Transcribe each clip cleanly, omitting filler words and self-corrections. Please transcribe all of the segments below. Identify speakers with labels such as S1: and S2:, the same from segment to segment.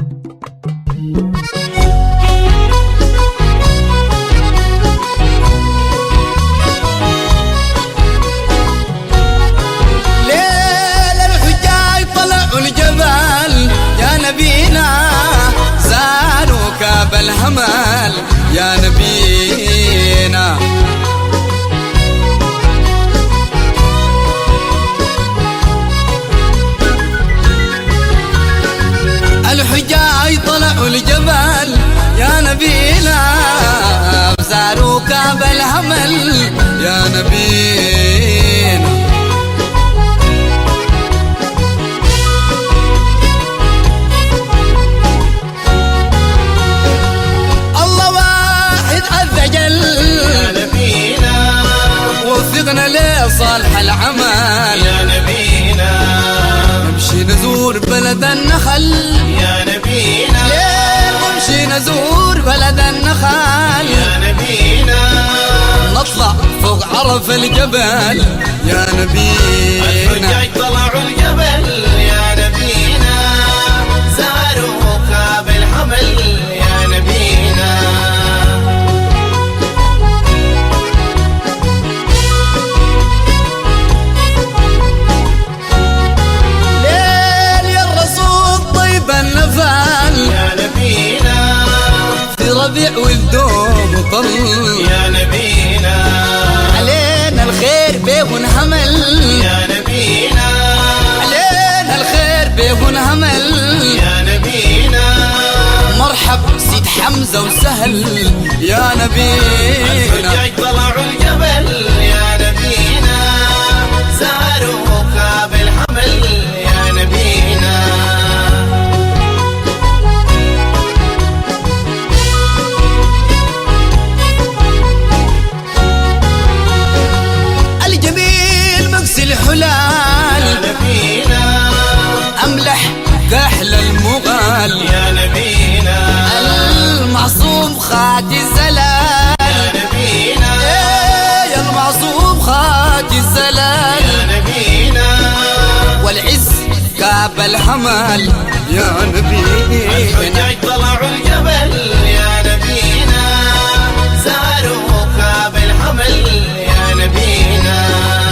S1: ليل الحجاج طلعوا الجبل يا نبينا، زاروا كعب الهمل يا نبينا. الحجاج طلعوا الجبل يا نبينا، زاروا كعب الهمل يا نبينا. الله واحد عز جل
S2: يا نبينا،
S1: وفقنا لصالح العمل
S2: يا نبينا.
S1: نمشي نزور بلد النخل
S2: يا نبينا،
S1: نمشي نزور بلد النخل
S2: يا نبينا.
S1: نطلع فوق عرف الجبل يا نبينا.
S2: الحجاج طلعوا الجبل يا نبينا، زاروا كعب الحمل يا نبينا.
S1: ليل يا الرسول طيب النفال
S2: يا نبينا،
S1: في ربيع والدوم طل
S2: يا نبينا.
S1: علينا الخير بيه ونهمل
S2: يا نبينا،
S1: علينا الخير بيه ونهمل.
S2: يا نبينا.
S1: مرحب سيد حمزة وسهل يا نبينا.
S2: الحجاج طلعوا الجبل يا نبينا، زاروا كعب الحمل يا نبينا.
S1: الجميل مكسي الحلال
S2: يا نبينا،
S1: أملح كحل المغال
S2: يا نبينا.
S1: المعصوم خاتي الزلال
S2: يا نبينا،
S1: يا المعصوم خاتي الزلال.
S2: يا نبينا.
S1: والعز كاب الحمل يا نبينا.
S2: الحجاج طلعوا الجبل يا نبينا، زاروا كعب الحمل يا نبينا.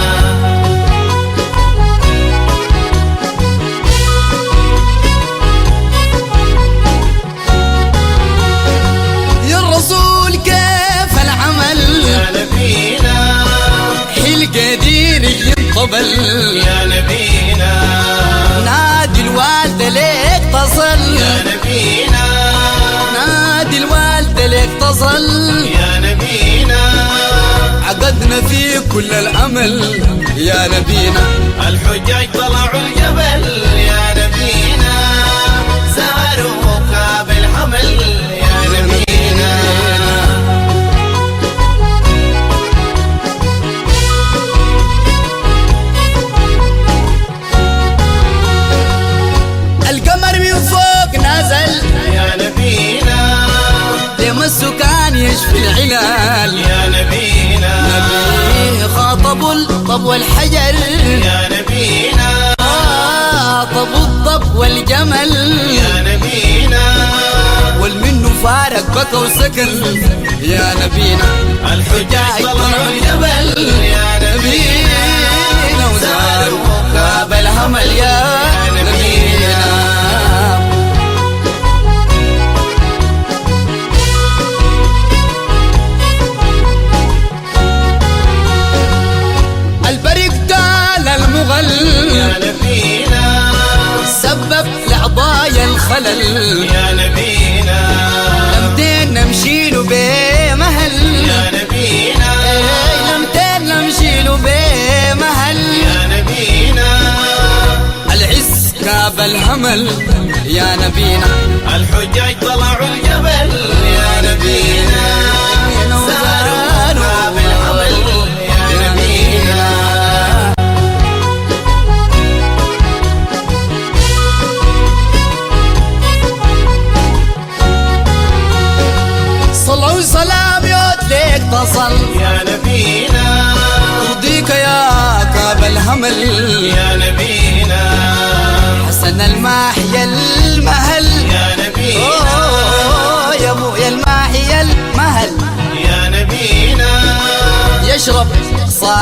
S1: يا الرسول كيف العمل
S2: يا نبينا،
S1: حيل قدير ينطبل.
S2: يا نبينا.
S1: نادي الوالدة ليك تصل،
S2: يا نبينا،
S1: نادي الوالدة ليك تصل.
S2: يا نبينا.
S1: عقدنا في كل الأمل يا نبينا.
S2: الحجاج طلعوا الجبل يا نبينا، زاروا كعب الحمل يا نبينا.
S1: القمر من فوق نازل
S2: يا نبينا،
S1: لما السكان يشفي العلال.
S2: يا نبينا.
S1: نبي خاطبوا الطب والحجر،
S2: يا نبينا،
S1: خاطبوا الضب والجمل.
S2: يا نبينا.
S1: والمنه فارق بكى وسكن يا نبينا.
S2: الحجاج طلعوا الجبل يا نبينا،
S1: وزاروا كاب الهمل يا نبينا. البريق دال المغل
S2: يا نبينا،
S1: سبب لعضايا الخلل.
S2: يا نبينا.
S1: لمتين نمشيلو بمهل
S2: يا نبينا،
S1: لمتين نمشيلو بمهل.
S2: يا نبينا.
S1: العز كاب الهمل يا نبينا.
S2: الحجاج طلعوا الجبل يا نبينا، زاروا كعب الحمل يا نبينا.
S1: صلوا سلام يوت ليك تصل
S2: يا نبينا،
S1: يرضيك يا كاب الهمل.
S2: يا نبينا.
S1: حسن المحيا المهل
S2: يا نبينا.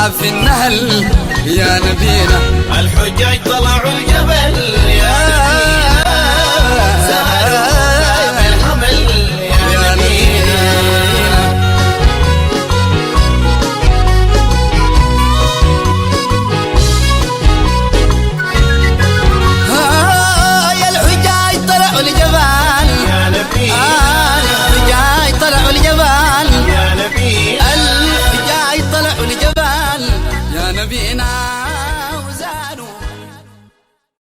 S1: في النهل يا نبينا.
S2: الحجاج طلعوا الجبل يا